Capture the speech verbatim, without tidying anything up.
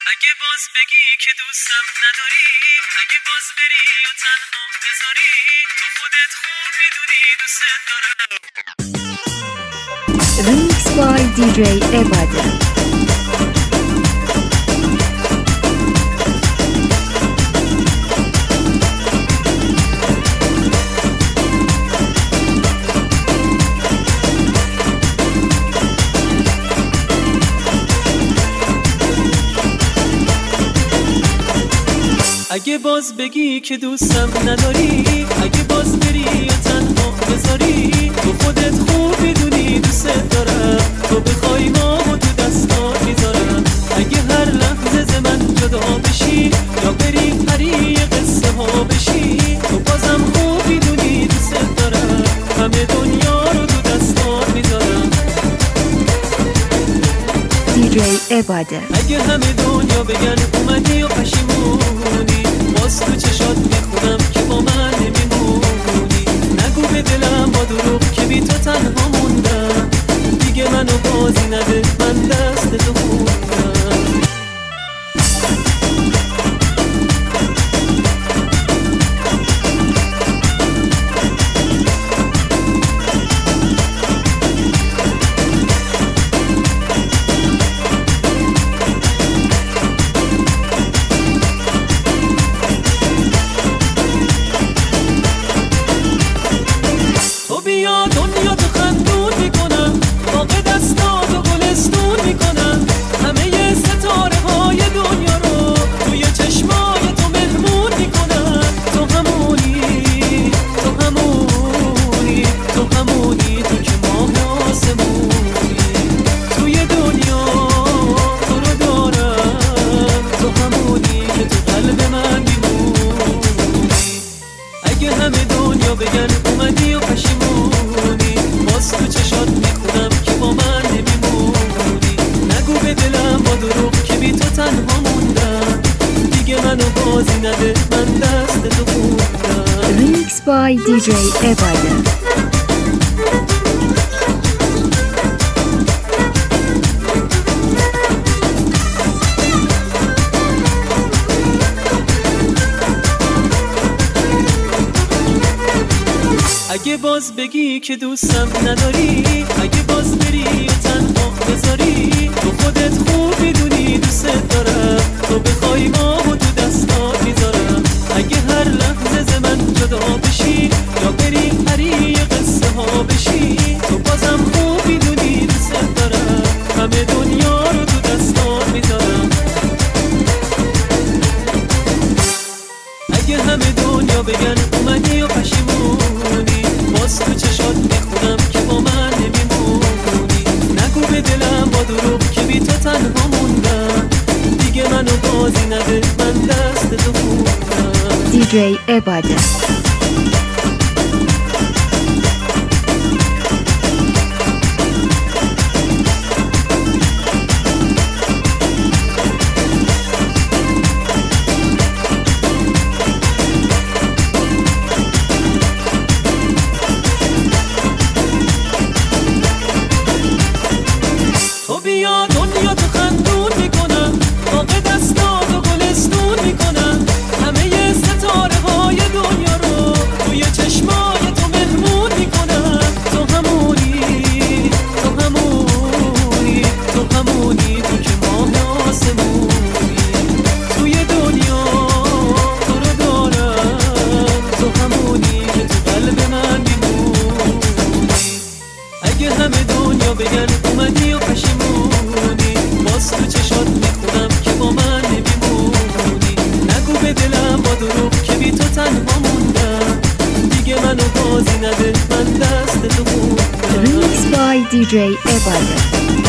اگه باز بگی که دوستم نداری، اگه باز بری و تنها بذاری، تو خودت خوب میدونی دوست دارم. Remix by دی جی عباده. اگه باز بگی که دوستم نداری، اگه باز بری و تنها بذاری، تو خودت خوب میدونی دوست دارم. تو بخوای مامو تو دستات میذارم. اگه هر لحظه ز من جدا بشی یا بری پری قصه ها بشی، تو بازم خوب میدونی دوست دارم. همه دنیا رو تو دستات میذارم. دی جی عباده. اگه همه دنیا بگن اومدی و پشیمونی، باز تو چشات میخونم که با من نمیمونی. نگو به دلم با دروغ که بی تو تنها موندم. دیگه منو بازی نده، من دست تو خوندم. بیا دنیا تو خندون میکنم، باقی دستاتو گلستون میکنم. همه ستاره های دنیا رو توی چشمای تو مهمون میکنم. تو همونی، تو همونی، تو همونی، تو که ماه آسمونی. توی دنیا تو رو دارم، تو همونی که تو قلب من میمونی. اگه همه دنیا بگن اومدی و پشیمونی، باز تو چشات میخونم که با من نمیمونی. نگو به دلم با دروغ که بی تو تنها موندم. دیگه منو بازی نده، من دست تو خوندم. Remix by دی جی عباده. اگه باز بگی که دوستم نداری، اگه باز بری و تنها بذاری، تو خودت خوب میدونی دوست دارم. تو بخوای مامو تو دستات میذارم. اگه هر لحظه ز من جدا بشی یا بری پری قصه ها بشی، تو بازم خوب میدونی دوست دارم. همه دنیا رو تو دستات میذارم. اگه همه دنیا بگن اومدی و پشیمونی، باز تو چشات میخونم که با من نمیمونی. نگو به دلم با دروغ که بی تو تنها موندم. دیگه منو بازی نده، من دست تو خوندم. دی جی عباده. بیا دنیا تو خندون میکنم، باقی دستاتو گلستون میکنم. همه ستاره های دنیا رو توی چشمای تو مهمون میکنم. تو همونی، تو همونی، تو همونی، تو که ماه آسمونی. توی دنیا تو رو دارم، تو همونی که تو قلب من میمونی. اگه همه دنیا بگن اومدی و پشیمونی، باز تو چشات میخونم که با من نمیمونی. نگو به دلم با دروغ که بی تو تنها موندم. دیگه منو بازی نده، من دست تو خوندم. Remix by دی جی عباده.